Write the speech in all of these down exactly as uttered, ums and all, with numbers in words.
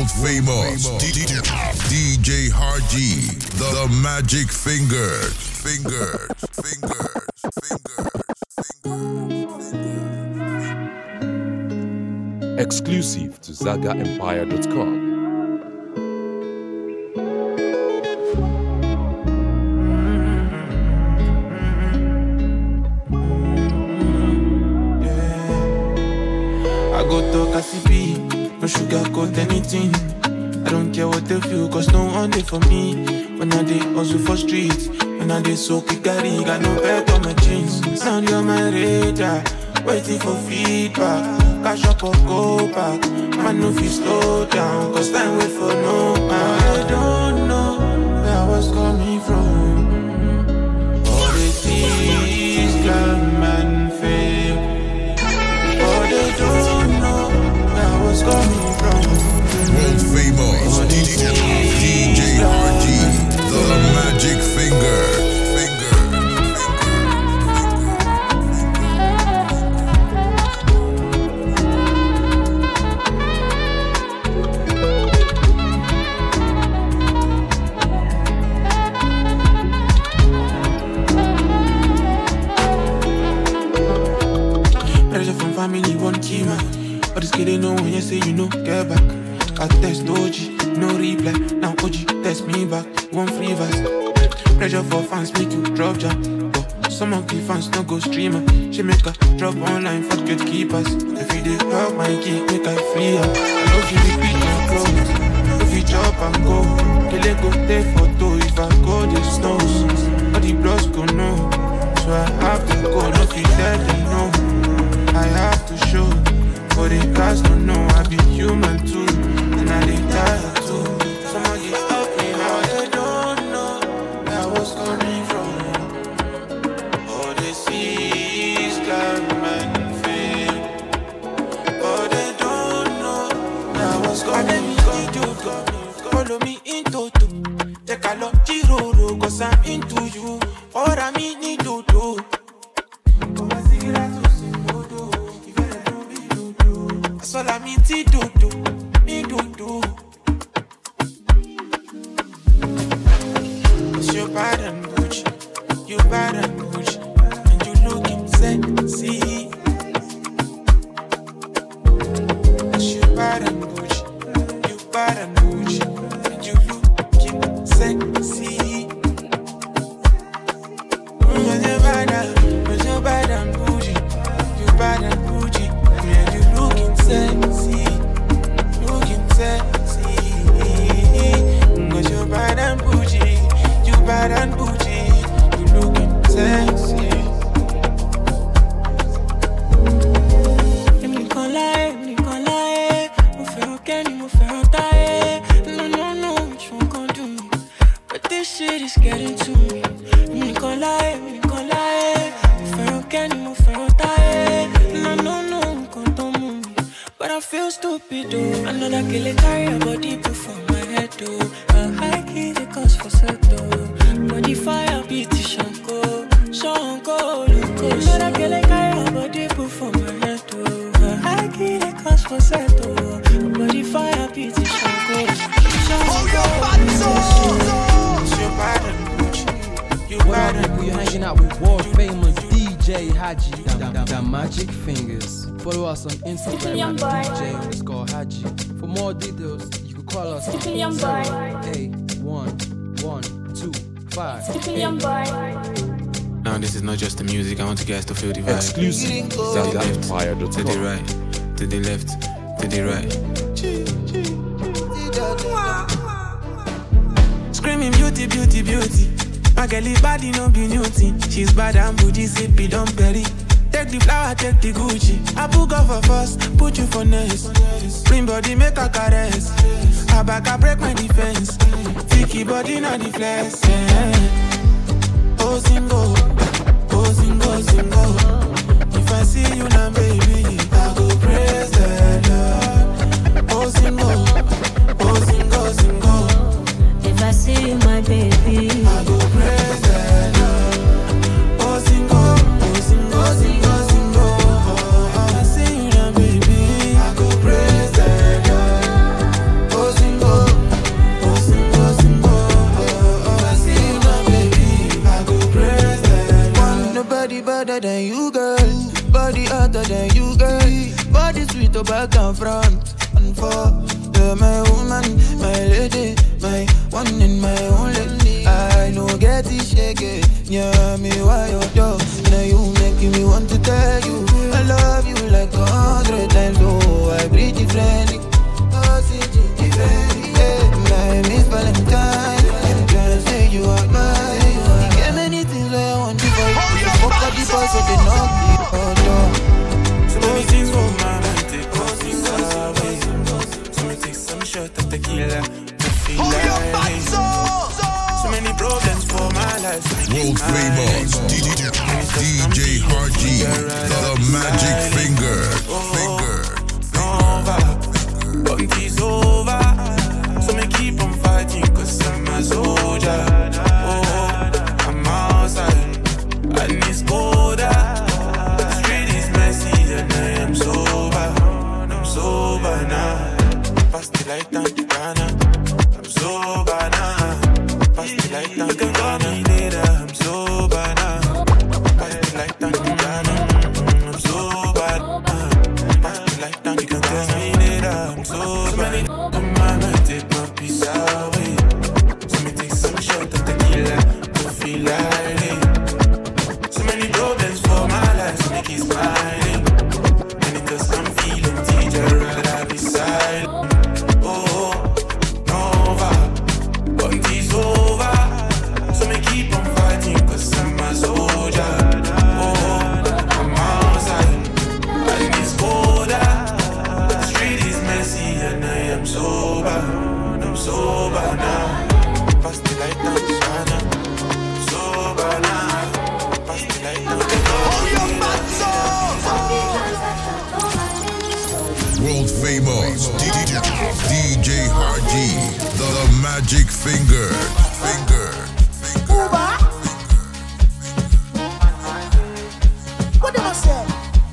World famous D J Harji, the, the Magic Fingers, Fingers, Fingers, Fingers, Fingers. Exclusive to Zaga Empire dot com. I go talk as it be, no sugarcoat anything. I don't care what they feel, cause no one day for me. When I dey hustle for streets, when I dey soak it, carry, got no belt on my jeans. Sound on my radar, waiting for feedback. Cash up or go back, man no fit slow down, cause time wait for no man. I don't know where I was coming from. All the things glam and fame, but they don't know where I was coming from. World famous D J Harji, the Magic Finger, Finger, pressure from family, one key man. All this kid they know when you say you know, get back. I text O G, no reply. Now O G text me back, one free verse. Pressure for fans make you drop jam. But some of the fans no go streamer. She make a drop online for gatekeepers. If you dey help my kid, make I free her. I love you repeat my clothes. If you drop and go, kill it go take photo. If I go the snows, all the blogs go know. So I have to go, no fit tell them no. I have to show, but the guys don't know I be human too. And I dey tired too. Somebody help me now, they don't know where I was coming from. All they see is glam and fame, but they don't know where I was coming from. Follow me into two. Take a lot, Jiroro, cause I'm into you. All I mean need to do. That's all I mean to do, do, me do, do. Cause you're bad and Gucci, you bad and Gucci, and you looking sexy. Cause you're bad and Gucci, you bad and Gucci, and you looking sexy. Cause you're bad and, cause you're bad and Gucci, you bad and Gucci, and you looking sexy, looking sexy. Cause you're bad and bougie, you bad and bougie, you looking sexy. Èmi kan láyé, èmi kan láyé, mo fẹ́ràn kẹ́ni, mo fẹ́ràn táyé. No, no, no, which one gon' do me? But this shit is getting to me. Èmi kan láyé, èmi kan láyé, mo fẹ́ràn kẹ́ni, mo fẹ́ràn táyé. No, no, no, nǹkan tó mú mi. But I feel stupid, though. I know that kele carry a body put for my head, though. A high key, the cause for settle. Body fire, beat the shanko. Shanko, look, I know that kele carry a body put for my head, though. A high key, the cause for settle. Body fire, beat the shanko. Shanko, Cause you're bad and Gucci, you What bad up, and people? You're Gucci. hanging out with world famous D J Haji, the, the, the Magic Fingers. Follow us on Instagram at D J underscore Haji. For more details, you can call us on eight one one two five. Now this is not just the music, I want you guys to feel the vibe. Exclusive to To the Zaga left, Empire dot to the com. right, to the left, to the right. Screaming beauty, beauty, beauty. My girlie body no be new thing. She's bad and bougie, sippy, don't berry. Take the flower, take the Gucci. I book off for first, put you for next. Bring body, make a caress. I back, I break my defense. Vicky body, not the flex. Yeah. Oh, single, oh, single, single. If I see you now, baby, I go praise the Lord. Oh, single, oh, single, single. if I see you, my baby, I go praise the Lord. Oh, single, oh, single, single, single. If I see you now, baby, I go praise the Lord. Oh, girl. Body hotter than you, girl. Body sweet to back and front. And for you're my woman, my lady, my one and my only. I know get it shaky. Yeah, me why you do. Now you making me want to tell you I love you like a hundred times. Oh, I breathe differently. Oh, see, differently. Yeah, my Miss Valentine. I'm trying to say you are mine. You get many things I want to for you. Fuck up the boss of the knock. Oh, no. So many things for my mind. Take all things away. So me take some shot of tequila. To feel like so many problems for my life. World famous D J Harji, the magic finger, finger, finger. But it's over. So me keep on fighting, cause I'm a soldier. Oh, I'm outside, and it's colder. The street is messy, and I am sober. I'm sober now. Pass the light down the Ghana. I'm sober now. Pass the light down the Ghana. Later, I'm sober now. Pass the light down the Ghana. I'm sober now. Pass the light down, you can tell me later. I'm sober. So many on my mind, take my peace away. So me take some shot of tequila to feel like it. So many problems for my life, so make it smiling. And it does I'm feeling teacher right beside. Oh, Nova, but it's over. So me keep on fighting, cause I'm a soldier. Oh, I'm outside, and it's colder. The street is messy, and I am sober. I'm sober now. Pass the light down the Ghana. I'm sober now. Pass the light down the world famous D J Harji, the magic finger, finger, finger. What did I say?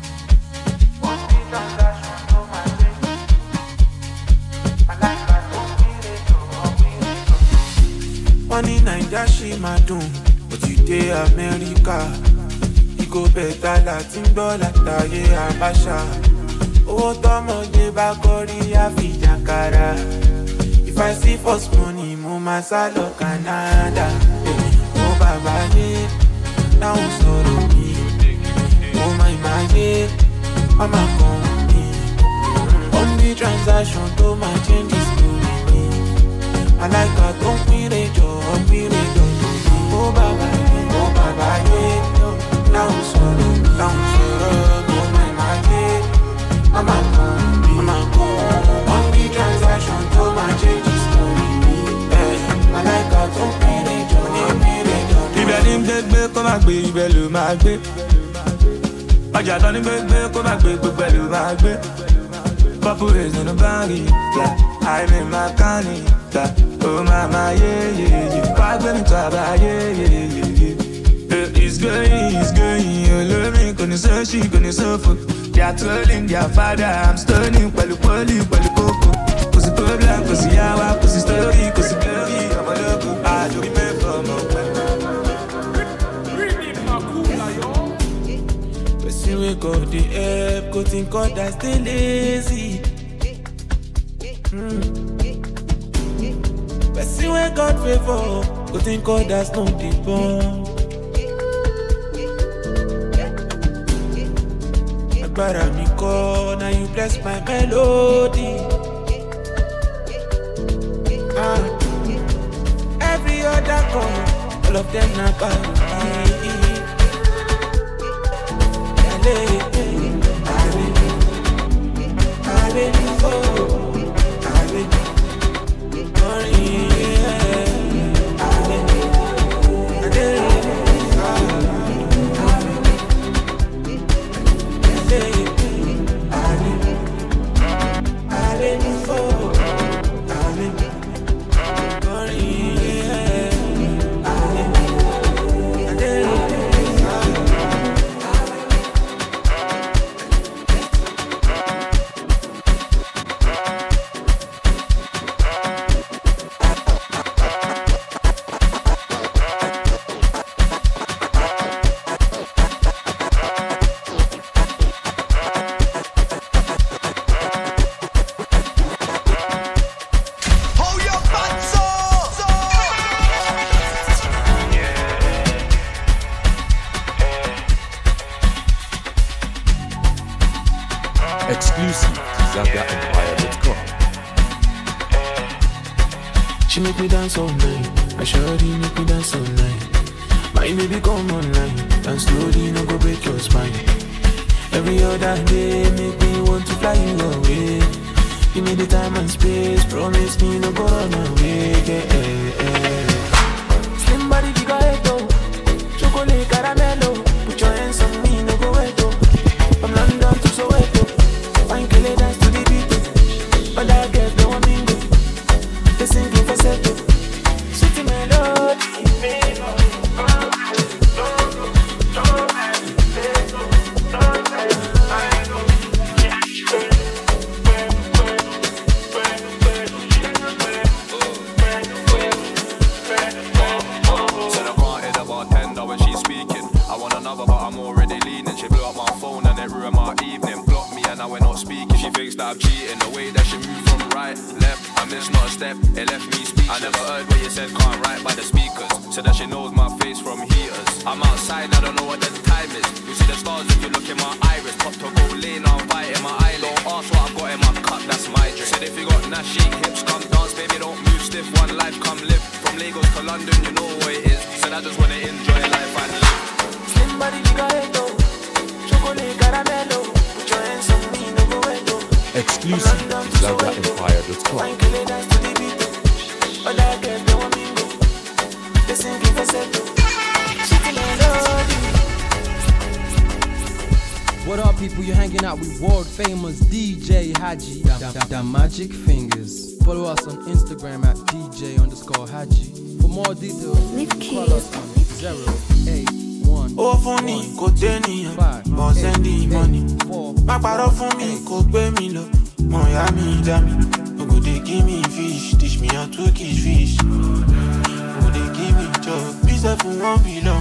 Money Naija she ma dun, but you dey America. You go better Latin dollar taye Abacha. Owó tọ́mọdé bá kọrí àfi jàkàrà. If I see first money, mo ma sá lọ Canada. Mo bàbá yé, dáhùn sọ̀rọ̀ mi. Mo ma ìmáyé, mama kan mi. Only transaction tó ma change the story mi. Aláìka tó ń pínlẹ̀ jọ, pínlẹ̀ jọ. Mo bàbá yé, mo bàbá yé. Dáhùn sọ̀rọ̀, dáhùn sọ̀rọ̀. Mo ma ìmáyé, mama kan mi. Mama kan. Only transaction tó ma change the story mi. Aláìka tó ń pínlẹ̀ jọ, pínlẹ̀ jọ. Ibẹ̀ ni gbégbé kó má gbé, ibẹ̀ ló máa gbé. Ọjà tán ní gbégbé kó má gbé, gbogbo ẹ̀ ló máa gbé. Purple rays in the body, yeah. I'm in my canny, yeah. Oh mama, yeah, yeah, yeah. Why when it's about, yeah, yeah, yeah, yeah. It's going, it's going. You love me, gonna search, she gonna suffer. They are trolling their father. I'm stunning, pali pali, pali popo. Cause the problem, cause the hour, cause the story, cause the glory. I'm a local, I do remember my Person we go the help, go think others stay lazy. Mm. Person we God favor, go think others no dey born. Agbára mi kọ́, now you bless my melody. Ah. Every other call, all of them na bad. Exclusive to Zaga Empire dot com. She make me dance all night. I surely make me dance all night. My baby come online, dance slowly, no go break your spine. Every other day make me want to fly you away. Give me the time and space, promise me no go run away. Yeah, yeah, yeah. Slim body, you got it though. Chocolate caramello, put your hands on me, no go wet though. From London to Soweto, fine killer dance to the beat. But I get no one mingo. They singing for settle. Sweet melody, baby. Stop cheating, the way that she moved from right, left, I missed not a step, it left me speechless. I never heard what you said, can't write by the speakers, so that she knows my face from heaters. I'm outside, I don't know what the time is. You see the stars if you look in my iris. Pop to go lane, I'll fight in my eyelid. Don't ask what I've got in my cup, that's my drink. Said if you got Nash, shake hips, come dance, baby, don't move stiff. One life, come live. From Lagos to London, you know what it is. Said I just wanna enjoy life and live. Slim body, you got it though. Chocolate caramello, put your hands on me, no go wet though. Exclusive to Zaga Empire dot com. What up, people? You're hanging out with world famous D J Haji, the, the, the Magic Fingers. Follow us on Instagram at D J underscore Haji. For more details, call us on zero eight one Oh, funny, go tell but send the money. My part for me, go pay me low. Miami, Dami. No go they give me fish, teach me how to catch fish. No go they give me job, pizza for one below.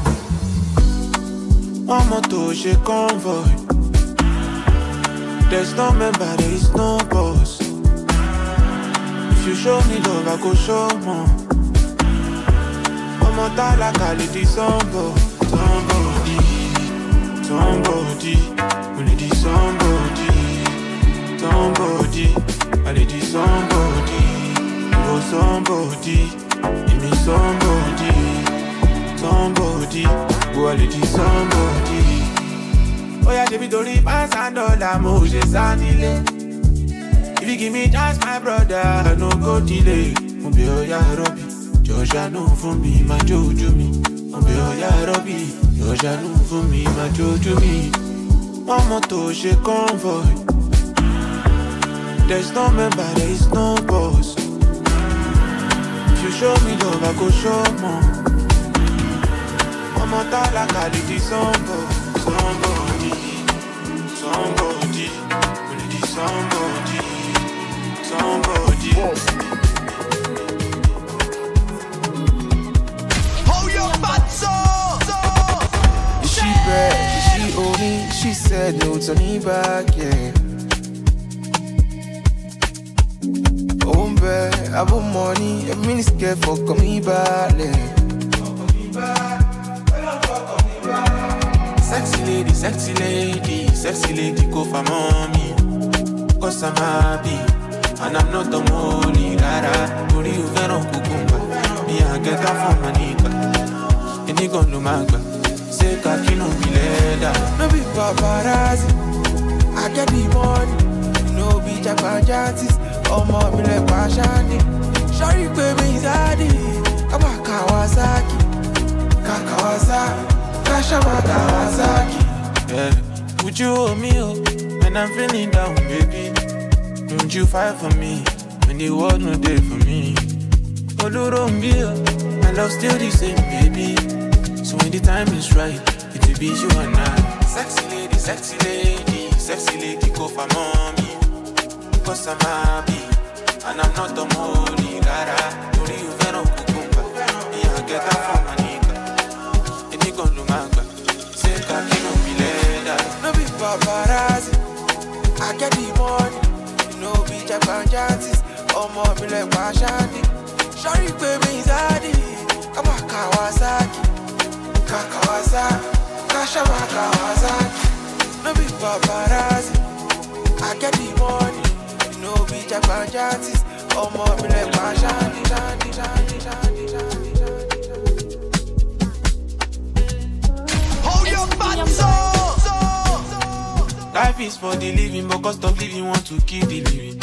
One motor, she convoy. There's no member, there is no boss. If you show me love, I go show more. One more time, like I let this somebody, somebody, somebody, only this somebody, somebody, I let this somebody, oh somebody, give me somebody, somebody, oh I let this somebody. Oh yeah, baby, don't leave us and dollar, mo je sanile. If you give me chance, my brother, no go delay. Mo be oh yeah, Robbie, Joshua no for me, my Jojo me. Mo be oh yeah, Robbie, Joshua no for me, my Jojo me. One motor, she convoy. There's no member, there is no boss. If you show me love, I go show more. One more time, like I did this somebody. Somebody, somebody, only somebody, somebody. Hold your butts up. Is she bad? Is she owe me? She said no turning back, yeah. Oh, bad, I have money, a minute scared for coming back, yeah. Sexy lady, sexy lady, sexy lady, go for mommy. Cause I'm happy, and I'm not the only rara. Booty you get on cucumba, me I get that from my nigga. And he gon' do my girl, say kakino be leather. No be paparazzi, I get the money. No be japanjantis, oh mommy like Pashani. Sorry baby, Zadi, come on Kawasaki, Kakawasaki. Yeah, would you hold me up when I'm feeling down, baby? Don't you fight for me when the world no there for me? Oh, don't be up, my love still the same, baby. So when the time is right, it will be you and I. Sexy lady, sexy lady, sexy lady, go for mommy. Cause I'm happy, and I'm not the only rara. Don't you venom cucumba, me I get that from my nigga. And he gon' do my girl, say kakino be leather. No be paparazzi, I get the money. No be japanjantis, oh mommy like Pashani. Sorry baby, Zadi, come on Kawasaki, Kakawasaki, Kashama Kawasaki. No be paparazzi, I get the money, you know, be Japanese. Oh, more me like my shiny, shiny, shiny, shiny, shiny, shiny. Hold your butt, so. Life is for the living, but cost of living want to kill the living.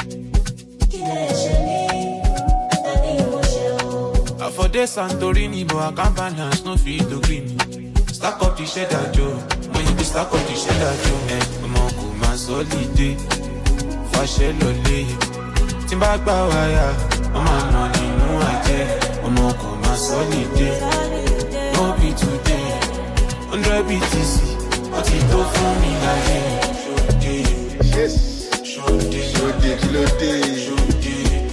I for this Santorini, but I can't balance, no feel to green. Stack up the cheddar, Joe. When you be stack up the cheddar, Joe. Eh, I'm on go, my solid. Fashion lolly. Timba wire. I'm on money, no idea. I'm on go, my solid. No be today. one hundred B T C. What it do for me, like yes. Show day, show day, kilo day. Show day,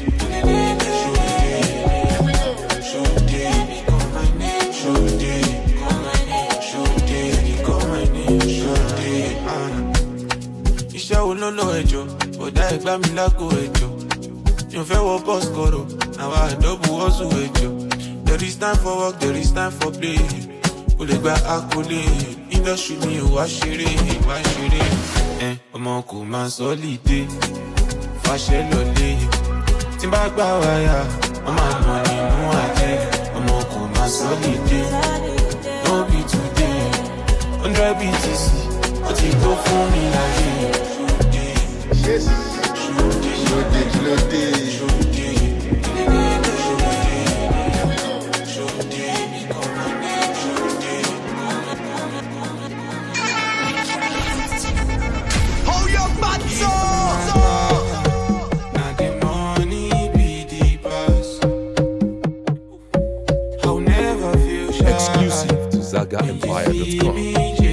show day, call my name. Show day, call my name. Show day, call my name. Show day. Iṣẹ́ wo ló lọ ẹjọ́? Ọ̀dà ẹ̀gbá mi lágbo ẹjọ́. Mi ò fẹ́ wọ bus kọ̀rọ̀. Àwa àdọ́bù ọ̀sùn ẹjọ́. There is time for work, there is time for play. Kò lè gba akólé. Industry mi ò wá ṣeré, wá ṣeré. Ọmọ kò máa sọ́lídé, fàṣẹ lọlé. Tí bá gbà wáyà, ọmọ àmọ́ nínú àjẹ́. Ọmọ kò máa sọ́lídé, no be today. one hundred B T C, ó ti tó fún mi láyé. Ṣé ṣùdé, ṣùdé, ṣùdé, ṣùdé. Exclusive to Zaga Empire dot com.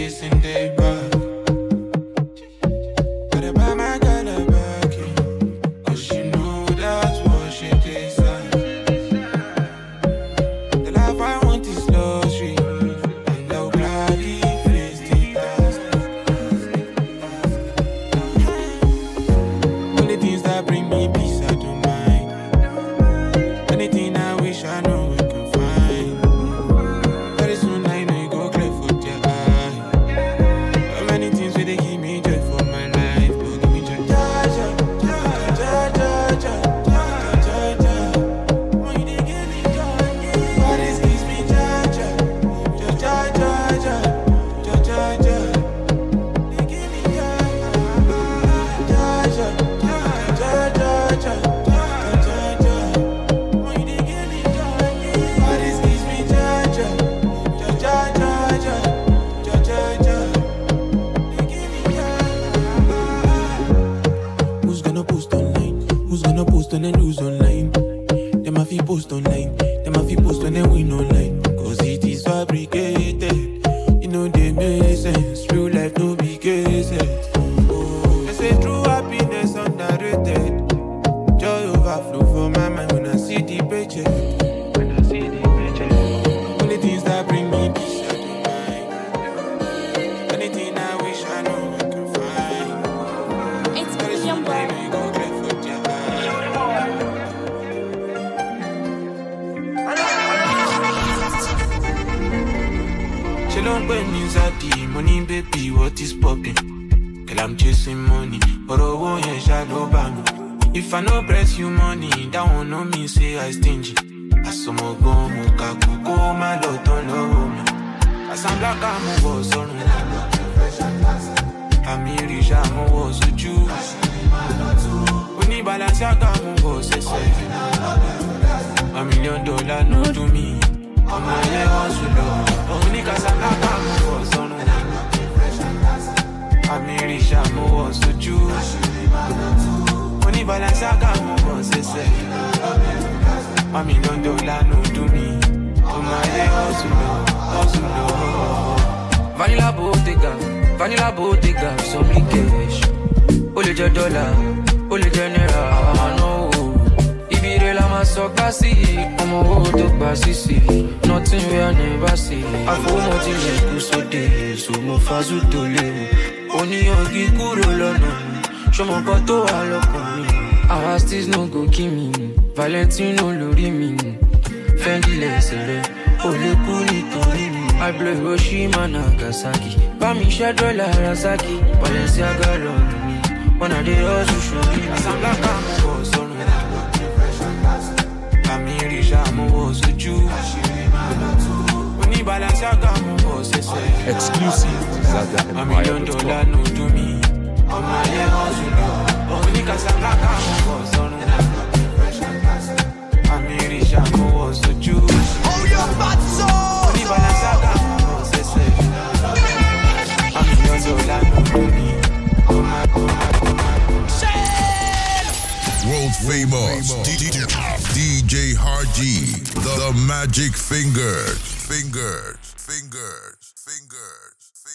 If I no press you money, that one no mean say I stingy. Asomo go muka kuko my lot on low me. Asam black I'm was on. Amiri jamo was with you. Uni balance ya gamu was a say. A million dollar no to me. I'm a year hustle. Only cause I'm black I'm was on. Amiri jamo was with you. Money balance I got more say. A million dollar no do me. Oh my day hustle, hustle. Vanilla Bottega, Vanilla Bottega, some cash. Only the dollar, only the naira. I know. Ibire la masoka si, omo wo to gba sisi. Nothing we I never see. I feel nothing like kusode, so mo fazu to le. Oni ogi kuro lona. Show my photo all up on me. Our still no go kill me. Valentino lori me. Fendi lesere, ole kuni tori me. I blow Hiroshima Nagasaki. Bami Shadow Larasaki. Balenciaga on me. When I did also show me. Cause I'm like I'm a boss, so no. I'm here, I'm a boss, so you. When you balance, I got my boss, I say. Exclusive Zaga A million Empire dot dollar com. no to me. On my head hustle. Only cause I'm like I'm a boss, so no. I'm here, I'm a boss, so you. Oh, your bad soul. When you balance, I got my boss, I say. A million dollar no to me. On my, on my, on my. World famous D J Harji, the, the Magic Fingers, Fingers, Fingers, Fingers, Fingers.